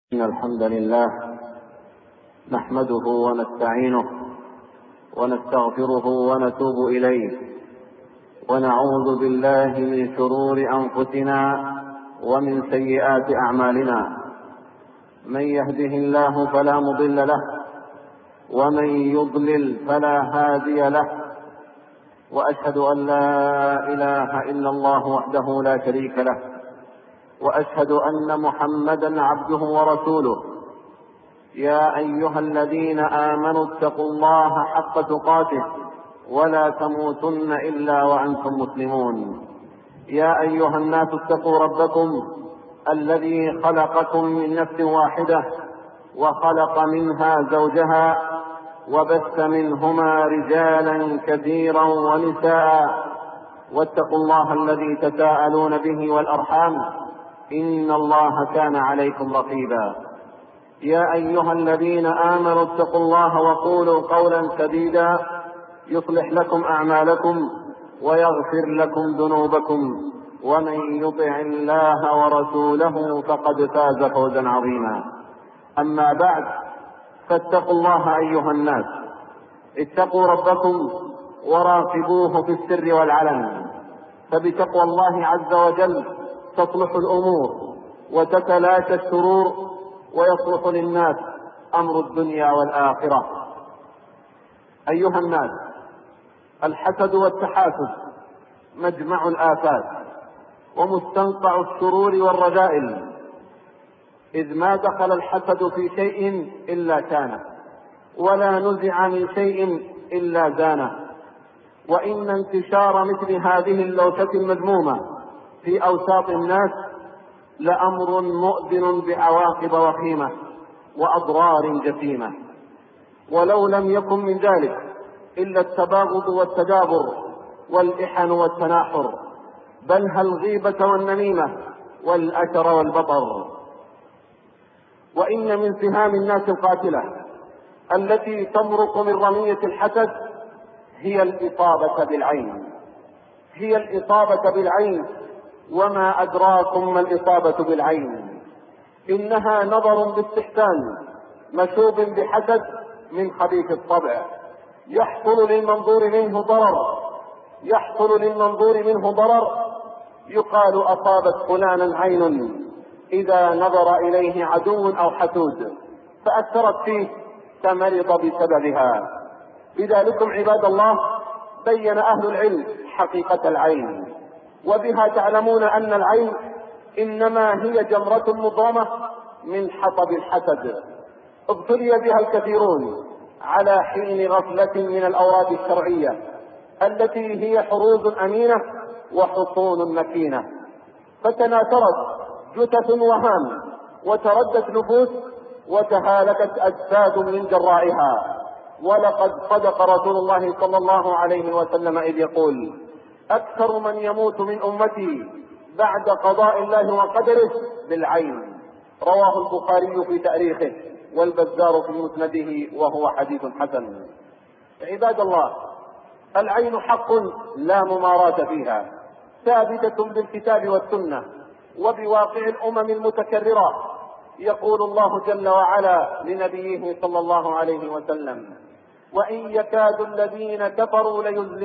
إن الحمد لله نحمده ونستعينه ونستغفره ونتوب إليه، ونعوذ بالله من شرور أنفسنا ومن سيئات أعمالنا. من يهده الله فلا مضل له، ومن يضلل فلا هادي له، وأشهد أن لا إله إلا الله وحده لا شريك له، وأشهد أن محمدا عبده ورسوله. يا أيها الذين آمنوا اتقوا الله حق تقاته ولا تموتن إلا وأنتم مسلمون. يا أيها الناس اتقوا ربكم الذي خلقكم من نفس واحدة وخلق منها زوجها وبث منهما رجالا كثيرا ونساء، واتقوا الله الذي تساءلون به والأرحام إن الله كان عليكم رقيبا. يا أيها الذين آمنوا اتقوا الله وقولوا قولا سديدا يصلح لكم أعمالكم ويغفر لكم ذنوبكم، ومن يطع الله ورسوله فقد فاز فوزا عظيما. أما بعد، فاتقوا الله أيها الناس، اتقوا ربكم وراقبوه في السر والعلن، فبتقوى الله عز وجل تصلح الأمور وتتلاشى الشرور ويصلح للناس أمر الدنيا والآخرة. أيها الناس، الحسد والتحاسد مجمع الآفات ومستنقع الشرور والرذائل، إذ ما دخل الحسد في شيء إلا كانه، ولا نزع من شيء إلا زانه. وإن انتشار مثل هذه اللوثة المذمومة في أوساط الناس لأمر مؤذن بعواقب وخيمة وأضرار جسيمة. ولو لم يكن من ذلك إلا التباغض والتدابر والإحن والتناحر، بل الغيبة والنميمة والأشر والبطر. وإن من سهام الناس القاتلة التي تمرق من رمية الحسد هي الإصابة بالعين. هي الإصابة بالعين، وما أدراكم ما الإصابة بالعين؟ إنها نظر باستحسان مشوب بحسد من خبيث الطبع، يحصل للمنظور منه ضرر، يقال أصابت فلانا عين إذا نظر إليه عدو أو حسود فأثرت فيه فمرض بسببها. لذلكم عباد الله بين أهل العلم حقيقة العين، وبها تعلمون أن العين إنما هي جمرة مضامة من حطب الحسد، ابتلي بها الكثيرون على حين غفلة من الأوراد الشرعية التي هي حروز أمينة وحصون مكينة، فتناثرت جثث وهام وتردت نفوس وتهالكت أجساد من جرائها. ولقد صدق رسول الله صلى الله عليه وسلم إذ يقول: أكثر من يموت من أمتي بعد قضاء الله وقدره بالعين. رواه البخاري في تاريخه والبزار في مسنده، وهو حديث حسن. عباد الله، العين حق لا مماراة فيها، ثابتة بالكتاب والسنة وبواقع الأمم المتكررة. يقول الله جل وعلا لنبيه صلى الله عليه وسلم: وإن يكاد الذين كفروا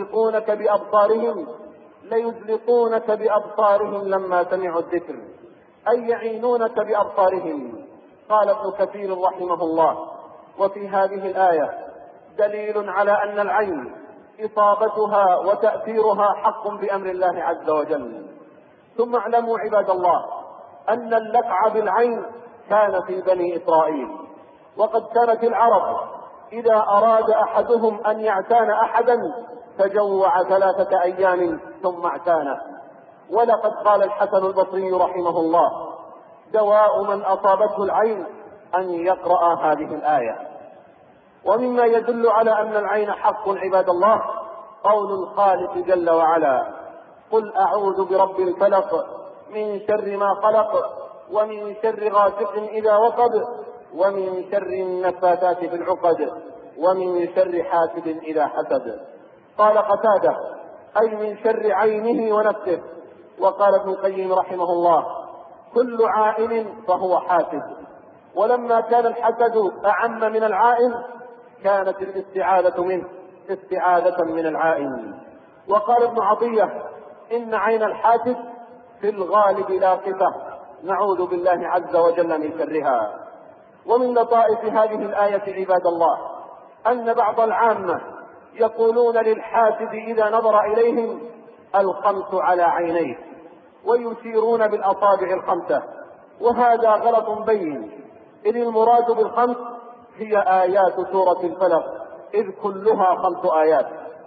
ليزلقونك بأبصارهم لما سمعوا الذكر، أي يعينونك بأبصارهم. قال ابن كثير رحمه الله: وفي هذه الآية دليل على أن العين إصابتها وتأثيرها حق بأمر الله عز وجل. ثم اعلموا عباد الله أن اللقع بالعين كان في بني إسرائيل، وقد كانت العرب إذا أراد أحدهم أن يعتان أحدا تجوع 3 أيام ثم اعتانه. ولقد قال الحسن البصري رحمه الله: دواء من أصابته العين أن يقرأ هذه الآية. ومما يدل على أن العين حق عباد الله قول الخالق جل وعلا: قل أعوذ برب الفلق من شر ما خلق ومن شر غاسق إذا وقب ومن شر النفاثات في العقد ومن شر حاسد إذا حسد. قال قتادة: أي من شر عينه ونفسه. وقال ابن القيم رحمه الله: كل عائن فهو حاسد. ولما كان الحسد أعم من العائن كانت الاستعاذة منه استعاذة من العائن. وقال ابن عطية: إن عين الحاسد في الغالب لاقفة، نعوذ بالله عز وجل من شرها. ومن لطائف هذه الآية عباد الله أن بعض العامة يقولون للحاسد إذا نظر إليهم: الخمس على عينيه، ويشيرون بالأصابع الخمسة، وهذا غلط بين، إذ المراد بالخمس هي آيات سورة الفلق، إذ كلها 5 آيات.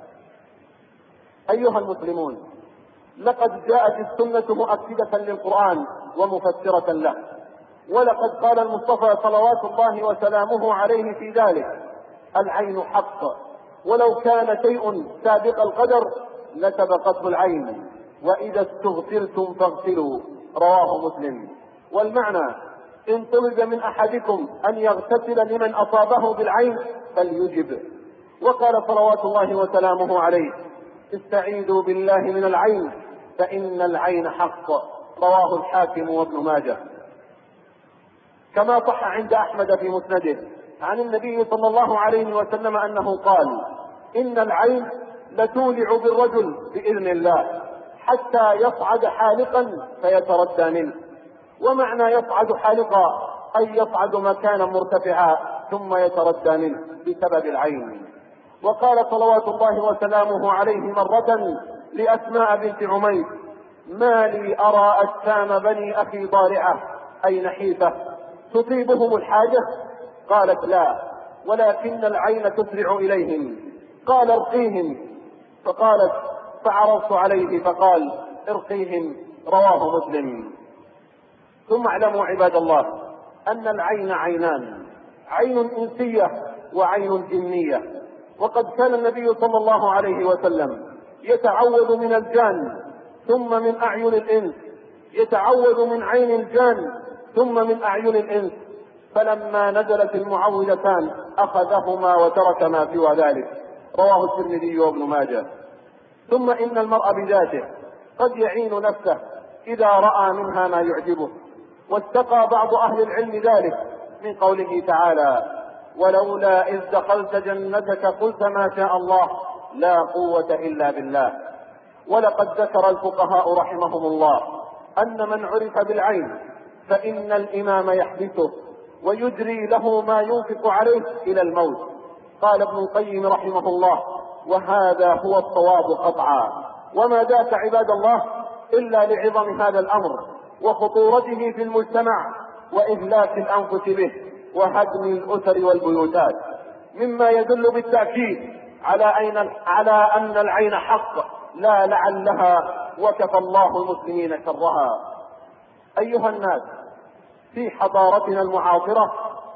أيها المسلمون، لقد جاءت السنة مؤكدة للقرآن ومفسرة له، ولقد قال المصطفى صلوات الله وسلامه عليه في ذلك: العين حق، ولو كان شيء سابق القدر لسبقته العين، وإذا استغسلتم فاغسلوا، رواه مسلم. والمعنى: إن طلب من أحدكم أن يغتسل لمن أصابه بالعين فليجب. وقال صلوات الله وسلامه عليه: استعيذوا بالله من العين فإن العين حق، رواه الحاكم وابن ماجه. كما صح عند أحمد في مسنده عن النبي صلى الله عليه وسلم أنه قال: إن العين لتولع بالرجل بإذن الله حتى يصعد حالقا فيتردى منه. ومعنى يصعد حالقا أي يصعد مكانا مرتفعا ثم يتردى منه بسبب العين. وقال صلوات الله وسلامه عليه مرة لأسماء بنت عميس: ما لي أرى أجسام بني أخي ضارعة أي نحيفة تصيبهم الحاجة؟ قالت: لا، ولكن العين تسرع إليهم. قال: ارقيهم. فقالت: فعرضت عليه فقال: ارقيهم، رواه مسلم. ثم اعلموا عباد الله أن العين عينان: عين إنسية وعين جنية. وقد كان النبي صلى الله عليه وسلم يتعوذ من الجان ثم من أعين الإنس، يتعوذ من عين الجان ثم من أعين الإنس، فلما نزلت المعوذتان أخذهما وترك ما سوى ذلك، رواه الترمذي وابن ماجه. ثم إن المرء بذاته قد يعين نفسه إذا رأى منها ما يعجبه، واتقى بعض أهل العلم ذلك من قوله تعالى: ولولا إذ دخلت جنتك قلت ما شاء الله لا قوة إلا بالله. ولقد ذكر الفقهاء رحمهم الله أن من عرف بالعين فإن الإمام يحبسه ويجري له ما ينفق عليه إلى الموت. قال ابن القيم رحمه الله: وهذا هو الصواب قطعا. وما ذاك عباد الله إلا لعظم هذا الأمر وخطورته في المجتمع وإهلاك الأنفس به وهدم الأسر والبيوتات، مما يدل بالتأكيد على أن العين حق لا لعلها، وكفى الله المسلمين شرها. أيها الناس، في حضارتنا المعاصرة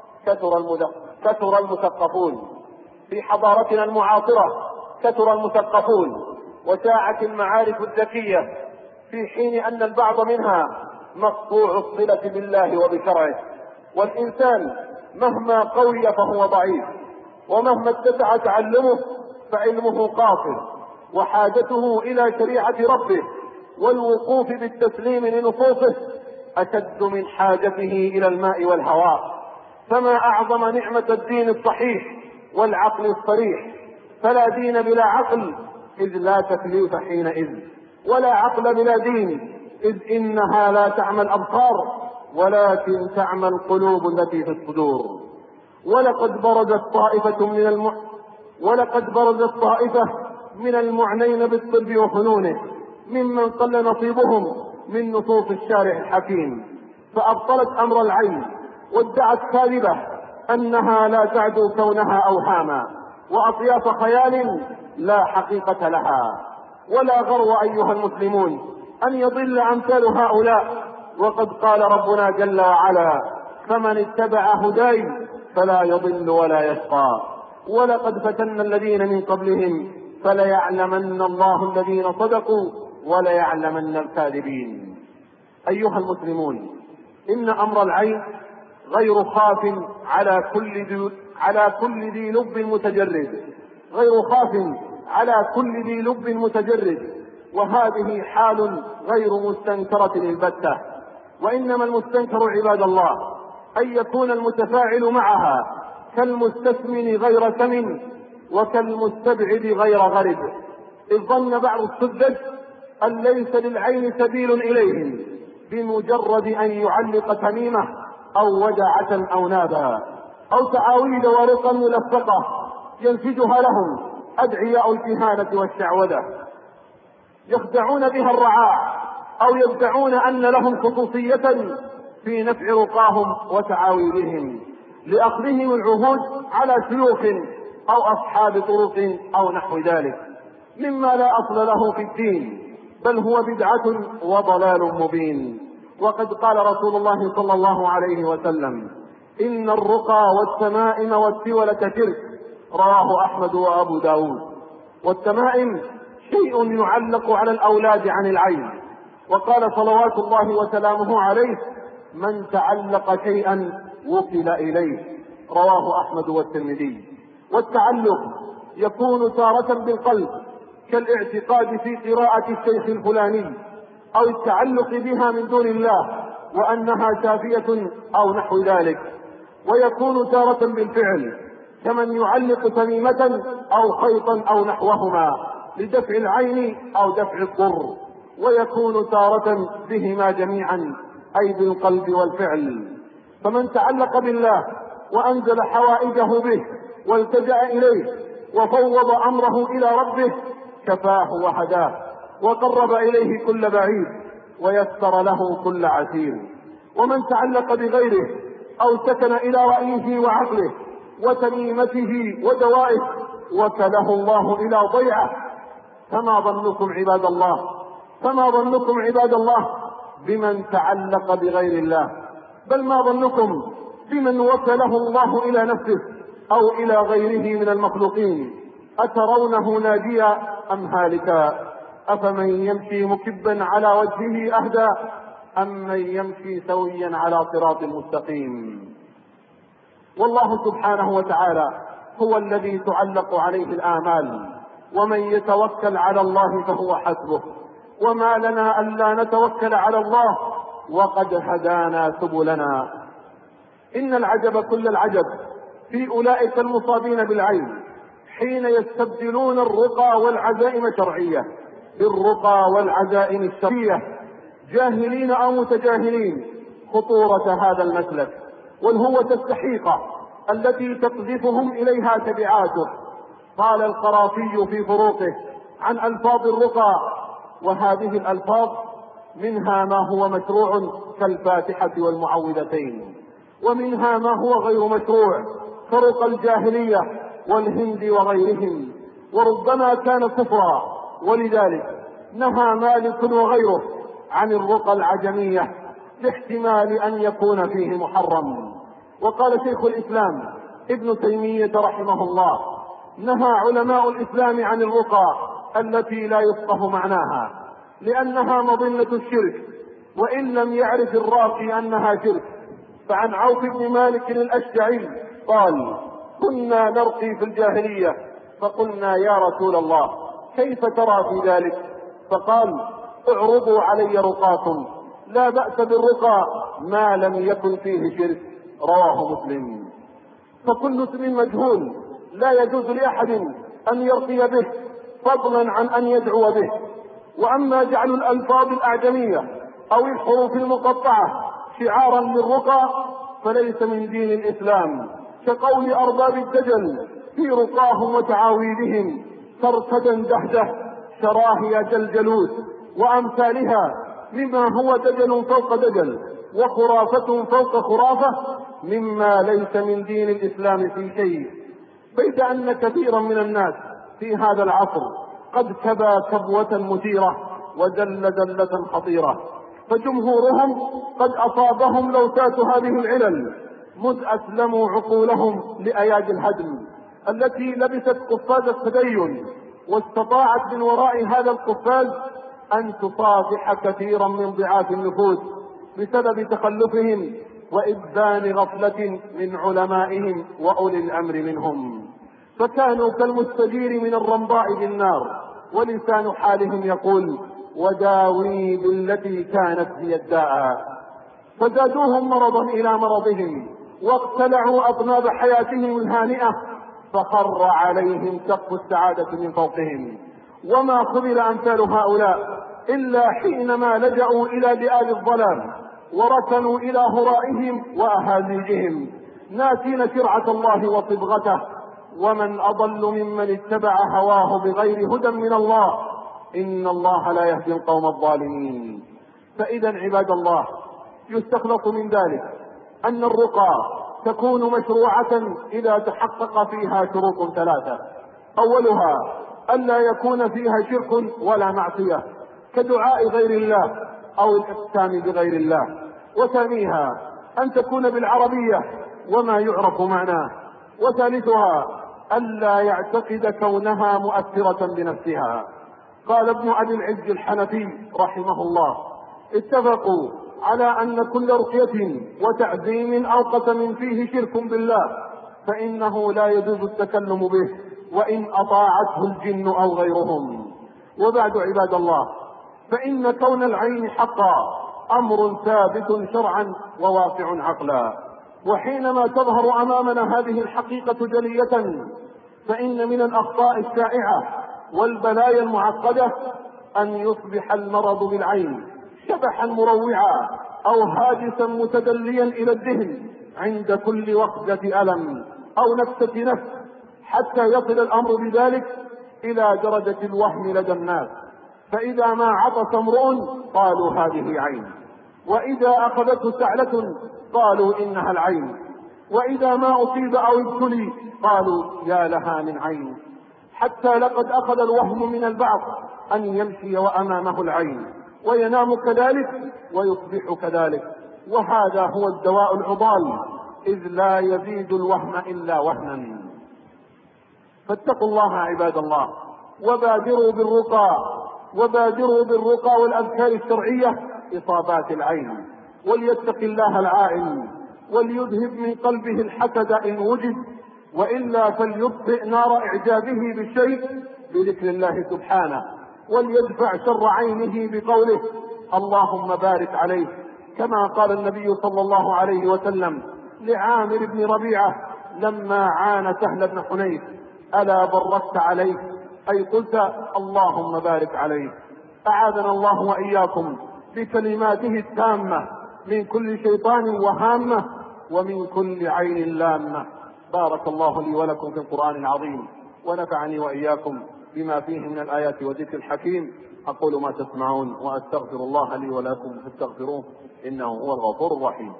كثر المثقفون، في حضارتنا المعاصرة كثر المثقفون وشاعت المعارف الذكية، في حين أن البعض منها مقطوع الصلة بالله وبشرعه. والإنسان مهما قوي فهو ضعيف، ومهما اتسع تعلمه فعلمه قاصر، وحاجته إلى شريعة ربه والوقوف بالتسليم لنصوصه أشد من حاجته إلى الماء والهواء. فما أعظم نعمة الدين الصحيح والعقل الصريح، فلا دين بلا عقل إذ لا تكليف حينئذ، ولا عقل بلا دين إذ إنها لا تعمى الأبصار ولكن تعمى القلوب التي في الصدور. ولقد برزت طائفة من المعنين بالطب وفنونه ممن قل نصيبهم من نصوص الشارع الحكيم، فأبطلت أمر العين وادعت كاذبة أنها لا تعدو كونها أوهاما وأطياف خيال لا حقيقة لها. ولا غرو أيها المسلمون أن يضل أمثال هؤلاء، وقد قال ربنا جل وعلا: فمن اتبع هداي فلا يضل ولا يشقى. ولقد فتنا الذين من قبلهم فليعلمن الله الذين صدقوا وليعلمن الكاذبين. أيها المسلمون، إن أمر العين غير خاف على كل ذي لب متجرد، غير خاف على كل ذي لب متجرد، وهذه حال غير مستنكرة البتة. وإنما المستنكر عباد الله أن يكون المتفاعل معها كالمستثمن غير ثمن وكالمستبعد غير غرب، إذ ظن بعض السذج أن ليس للعين سبيل إليهم بمجرد أن يعلق تميمة أو ودعة أو نابا أو تعاويذ ورقا ملفقة ينسجها لهم أدعياء الكهانة والشعوذة يخدعون بها الرعاع، أو يدعون أن لهم خصوصية في نفع رقاهم وتعاويذهم لأخذهم العهود على شيوخ أو أصحاب طرق أو نحو ذلك، مما لا أصل له في الدين، بل هو بدعة وضلال مبين. وقد قال رسول الله صلى الله عليه وسلم: إن الرقى والتمائم والتولة شرك، رواه أحمد وأبو داود. والتمائم شيء يعلق على الأولاد عن العين، وقال صلوات الله وسلامه عليه: من تعلق شيئا وكل إليه، رواه أحمد والترمذي. والتعلق يكون تارة بالقلب كالاعتقاد في قراءة الشيخ الفلاني، أو التعلق بها من دون الله وأنها شافية أو نحو ذلك، ويكون تارة بالفعل كمن يعلق تميمة أو خيطا أو نحوهما لدفع العين أو دفع الضر، ويكون تارة بهما جميعا أي بالقلب والفعل. فمن تعلق بالله وأنزل حوائجه به والتجأ إليه وفوض أمره إلى ربه كفاه وهداه، وقرب إليه كل بعيد ويسر له كل عسير. ومن تعلق بغيره أو سكن إلى رأيه وعقله وتميمته ودوائه وكله الله إلى ضيعه. فما ظنكم عباد الله بمن تعلق بغير الله؟ بل ما ظنكم بمن وكله الله إلى نفسه أو إلى غيره من المخلوقين؟ أترونه ناجيا أم هالكا؟ أفمن يمشي مكبا على وجهه أهدى أم من يمشي سويا على صراط مستقيم؟ والله سبحانه وتعالى هو الذي تعلق عليه الآمال، ومن يتوكل على الله فهو حسبه. وما لنا ألا نتوكل على الله وقد هدانا سبلنا. إن العجب كل العجب في أولئك المصابين بالعين حين يستبدلون الرقى والعزائم شرعية بالرقى والعزائم الشرعية، جاهلين أو متجاهلين خطورة هذا المسلك والهوة السحيقة التي تقذفهم إليها تبعاته. قال القرافي في فروقه عن ألفاظ الرقى: وهذه الألفاظ منها ما هو مشروع كالفاتحة والمعوذتين، ومنها ما هو غير مشروع كرقى الجاهلية والهند وغيرهم، وربما كان كفرا، ولذلك نهى مالك وغيره عن الرقى العجمية لاحتمال أن يكون فيه محرم. وقال شيخ الإسلام ابن تيمية رحمه الله: نهى علماء الإسلام عن الرقى التي لا يفقه معناها لأنها مظنة الشرك، وإن لم يعرف الراقي أنها شرك. فعن عوف بن مالك الأشجعي قال: كنا نرقي في الجاهلية فقلنا: يا رسول الله كيف ترى في ذلك؟ فقال: اعرضوا علي رقاكم، لا بأس بالرقى ما لم يكن فيه شرك، رواه مسلم. فكل اسم مجهول لا يجوز لأحد أن يرقي به فضلا عن أن يدعو به. وأما جعل الألفاظ الأعجمية أو الحروف المقطعة شعارا للرقى فليس من دين الإسلام، كقول أرباب الدجل في رقاهم وتعاويذهم: كركدا دهده، شراهي جلجلوس، وأمثالها، مما هو دجل فوق دجل وخرافة فوق خرافة، مما ليس من دين الإسلام في شيء. بيد أن كثيرا من الناس في هذا العصر قد كبى كبوة مثيرة وزل زلة خطيرة، فجمهورهم قد أصابهم لوثات هذه العلل مذ أسلموا عقولهم لأيادي الهدم التي لبست قفاز التدين، واستطاعت من وراء هذا القفاز أن تصافح كثيرا من ضعاف النفوس بسبب تخلفهم وإبان غفلة من علمائهم وأولي الأمر منهم، فكانوا كالمستجير من الرمضاء بالنار، ولسان حالهم يقول: وداوي بالتي كانت هي الداء. فزادوهم مرضا إلى مرضهم واقتلعوا أطناب حياتهم الهانئة، فخر عليهم سقف السعادة من فوقهم. وما خذل أمثال هؤلاء إلا حينما لجأوا إلى بئال الظلام وركنوا إلى هرائهم وأهازيجهم ناسين شرعة الله وصبغته. ومن أضل ممن اتبع هواه بغير هدى من الله، إن الله لا يهدي القوم الظالمين. فإذا عباد الله، يستخلص من ذلك أن الرقى تكون مشروعة إذا تحقق فيها شروط ثلاثة: أولها ألا يكون فيها شرك ولا معصية كدعاء غير الله أو الإقسام بغير الله، وثانيها أن تكون بالعربية وما يعرف معناه، وثالثها ألا يعتقد كونها مؤثرة بنفسها. قال ابن أبي العز الحنفي رحمه الله: اتفقوا على أن كل رقية وتعزيم أو قسم فيه شرك بالله فإنه لا يجوز التكلم به وإن أطاعته الجن أو غيرهم. وبعد عباد الله، فإن كون العين حقا أمر ثابت شرعا وواقع عقلا، وحينما تظهر أمامنا هذه الحقيقة جلية فإن من الأخطاء الشائعة والبلايا المعقدة أن يصبح المرض بالعين شبحا مروعا أو هاجسا متدليا إلى الذهن عند كل وخزة ألم أو نفسة نفس، حتى يصل الأمر بذلك إلى درجة الوهم لدى الناس. فإذا ما عطس امرؤ قالوا هذه عين، وإذا أخذته سعلة قالوا إنها العين، وإذا ما أصيب أو ابتلي قالوا يا لها من عين، حتى لقد أخذ الوهم من البعض أن يمشي وأمامه العين وينام كذلك ويصبح كذلك، وهذا هو الدواء العضال، إذ لا يزيد الوهم إلا وهنا. فاتقوا الله عباد الله، وبادروا بالرقى والأذكار الشرعية إصابات العين، وليتق الله العائن، وليذهب من قلبه الحسد إن وجد، وإلا فليطفئ نار إعجابه بالشيء بذكر الله سبحانه، وليدفع شر عينه بقوله اللهم بارك عليه، كما قال النبي صلى الله عليه وسلم لعامر بن ربيعة لما عان سهل بن حنيف: ألا بركت عليه، أي قلت اللهم بارك عليه. أعاذنا الله وإياكم بكلماته التامة من كل شيطان وهامة ومن كل عين لامة. بارك الله لي ولكم في القرآن العظيم، ونفعني وإياكم بما فيه من الآيات والذكر الحكيم. أقول ما تسمعون وأستغفر الله لي ولكم فاستغفروه إنه هو الغفور الرحيم.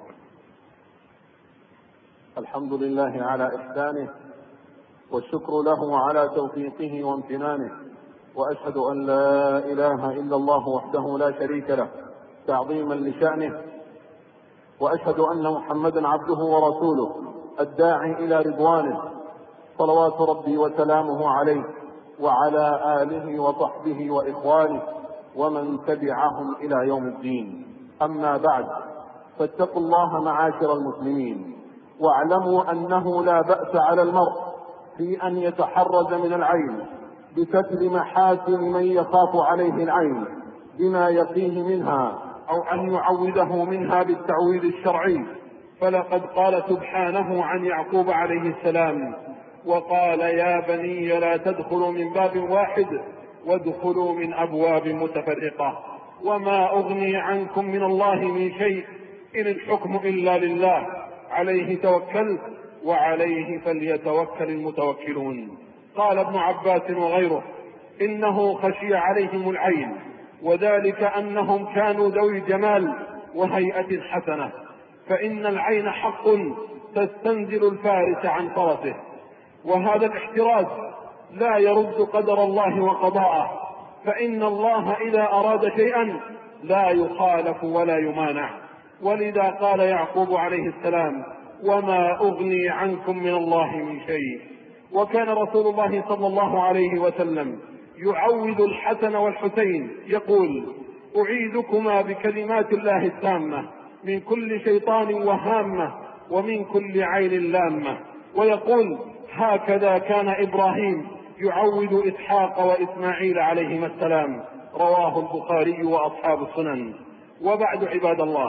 الحمد لله على إحسانه، والشكر له على توفيقه وامتنانه، وأشهد أن لا إله إلا الله وحده لا شريك له تعظيما لشأنه، وأشهد أن محمدا عبده ورسوله الداعي إلى رضوانه، صلوات ربي وسلامه عليه وعلى آله وصحبه وإخوانه ومن تبعهم إلى يوم الدين. أما بعد، فاتقوا الله معاشر المسلمين، واعلموا أنه لا بأس على المرء في أن يتحرز من العين بستر محاسن من يخاف عليه العين بما يقيه منها، أو أن يعوذه منها بالتعويذ الشرعي. فلقد قال سبحانه عن يعقوب عليه السلام: وقال يا بني لا تدخلوا من باب واحد وادخلوا من أبواب متفرقة وما أغني عنكم من الله من شيء إن الحكم إلا لله عليه توكلت وعليه فليتوكل المتوكلون. قال ابن عباس وغيره: إنه خشي عليهم العين، وذلك أنهم كانوا ذوي جمال وهيئة حسنة، فإن العين حق تستنزل الفارس عن فرسه، وهذا الاحتراز لا يرد قدر الله وقضاءه، فإن الله إذا أراد شيئا لا يخالف ولا يمانع. ولذا قال يعقوب عليه السلام: وما أغني عنكم من الله من شيء. وكان رسول الله صلى الله عليه وسلم يعوذ الحسن والحسين يقول: أعيذكما بكلمات الله التامة من كل شيطان وهامة ومن كل عين لامة. ويقول: هكذا كان إبراهيم يعوذ إسحاق وإسماعيل عليهما السلام. رواه البخاري وأصحاب السنن. وبعد عباد الله،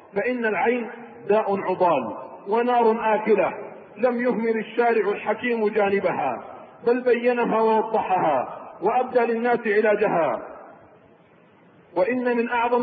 فإن العين داء عضال ونار آكلة، لم يهمل الشارع الحكيم جانبها، بل بينها ووضحها وأبدى للناس علاجها. وإن من أعظم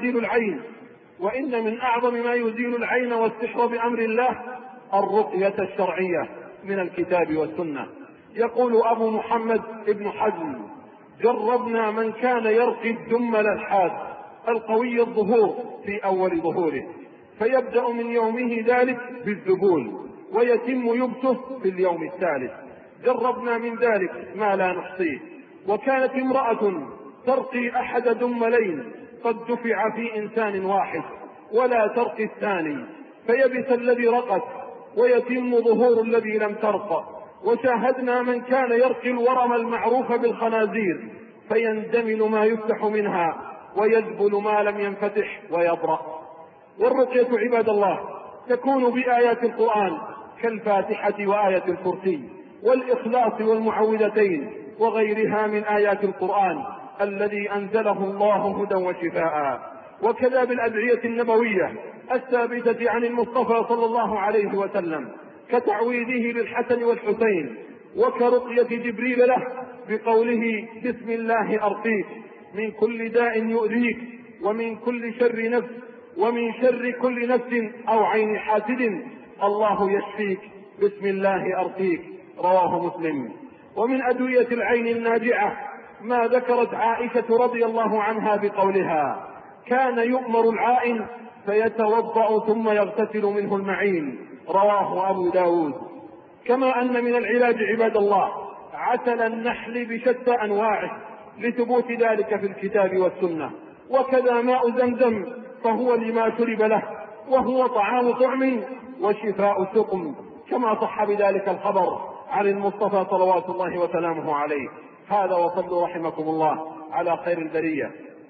ما يزيل العين والسحر بأمر الله الرقية الشرعية من الكتاب والسنة. يقول أبو محمد ابن حزم: جربنا من كان يرقي الدمل الحاد القوي الظهور في أول ظهوره، فيبدأ من يومه ذلك بالذبول ويتم يبسه في اليوم الثالث. جربنا من ذلك ما لا نحصيه. وكانت امرأة ترقي أحد دملين قد دفع في إنسان واحد ولا ترقي الثاني، فيبس الذي رقت ويتم ظهور الذي لم ترق. وشاهدنا من كان يرقي الورم المعروف بالخنازير، فيندمل ما يفتح منها ويذبل ما لم ينفتح ويبرأ. والرقية عباد الله تكون بآيات القرآن كالفاتحة وآية الكرسي والإخلاص والمعوذتين وغيرها من آيات القرآن الذي أنزله الله هدى وشفاء. وكذا بالأدعية النبوية الثابتة عن المصطفى صلى الله عليه وسلم، كتعويذه للحسن والحسين، وكرقية جبريل له بقوله: بسم الله أرقيك من كل داء يؤذيك ومن كل شر نفس ومن شر كل نفس أو عين حاسد، الله يشفيك بسم الله أرقيك. رواه مسلم. ومن أدوية العين الناجعة ما ذكرت عائشة رضي الله عنها بقولها: كان يؤمر العائن فيتوضأ ثم يغتسل منه المعين. رواه أبو داود. كما أن من العلاج عباد الله عسل النحل بشتى أنواعه لثبوت ذلك في الكتاب والسنة. وكذا ماء زمزم فهو لما شرب له، وهو طعام طعم وشفاء سقم، كما صح بذلك الخبر عن المصطفى صلوات الله وسلامه عليه. هذا وصلوا رحمكم الله على خير البرية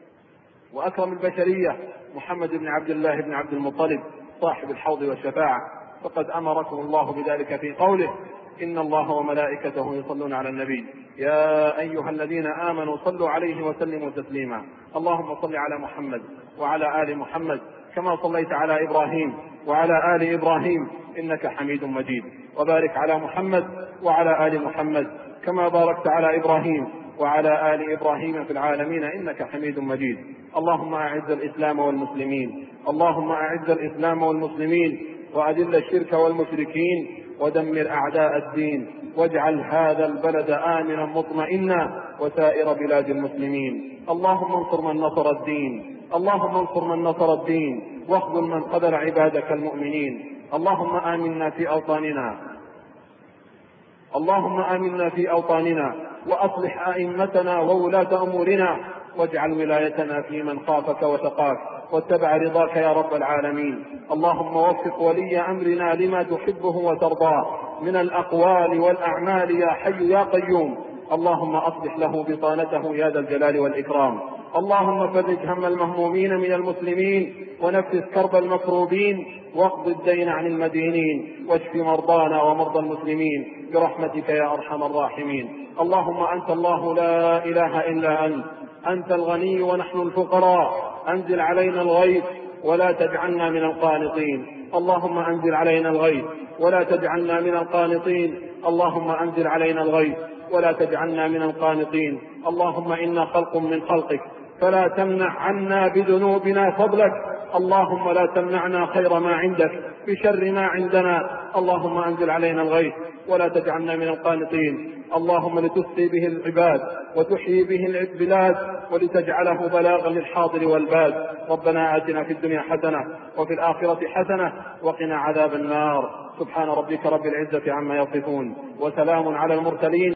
وأكرم البشرية محمد بن عبد الله بن عبد المطلب صاحب الحوض والشفاعة، فقد أمركم الله بذلك في قوله: إن الله وملائكته يصلون على النبي يا أيها الذين آمنوا صلوا عليه وسلموا تسليما. اللهم صل على محمد وعلى آل محمد كما صليت على إبراهيم وعلى آل إبراهيم إنك حميد مجيد، وبارك على محمد وعلى آل محمد كما باركت على إبراهيم وعلى آل إبراهيم في العالمين إنك حميد مجيد. اللهم أعز الإسلام والمسلمين، اللهم أعز الإسلام والمسلمين وأذل الشرك والمشركين ودمر أعداء الدين، واجعل هذا البلد آمنا مطمئنا وسائر بلاد المسلمين. اللهم انصر من نصر الدين، اللهم انصر من نصر الدين، واخذل من قدر عبادك المؤمنين. اللهم آمنا في أوطاننا، اللهم آمنا في أوطاننا وأصلح أئمتنا وولاة أمورنا، واجعل ولايتنا في من خافك وتقاك واتبع رضاك يا رب العالمين. اللهم وفق ولي أمرنا لما تحبه وترضاه من الأقوال والأعمال يا حي يا قيوم. اللهم أصلح له بطانته يا ذا الجلال والإكرام. اللهم فرج هم المهمومين من المسلمين ونفس كرب المكروبين واقض الدين عن المدينين، واشف مرضانا ومرضى المسلمين برحمتك يا أرحم الراحمين. اللهم أنت الله لا إله إلا أنت الغني ونحن الفقراء، أنزل علينا الغيث ولا تجعلنا من القانطين. اللهم أنزل علينا الغيث ولا تجعلنا من القانطين. اللهم أنزل علينا الغيث ولا تجعلنا من القانطين. اللهم إنا خلق من خلقك فلا تمنع عنا بذنوبنا فضلك. اللهم لا تمنعنا خير ما عندك بشر ما عندنا. اللهم أنزل علينا الغيث ولا تجعلنا من القانطين. اللهم لتسقي به العباد وتحيي به البلاد ولتجعله بلاغا للحاضر والباد. ربنا آتنا في الدنيا حسنة وفي الآخرة حسنة وقنا عذاب النار. سبحان ربك رب العزة عما يصفون وسلام على المرسلين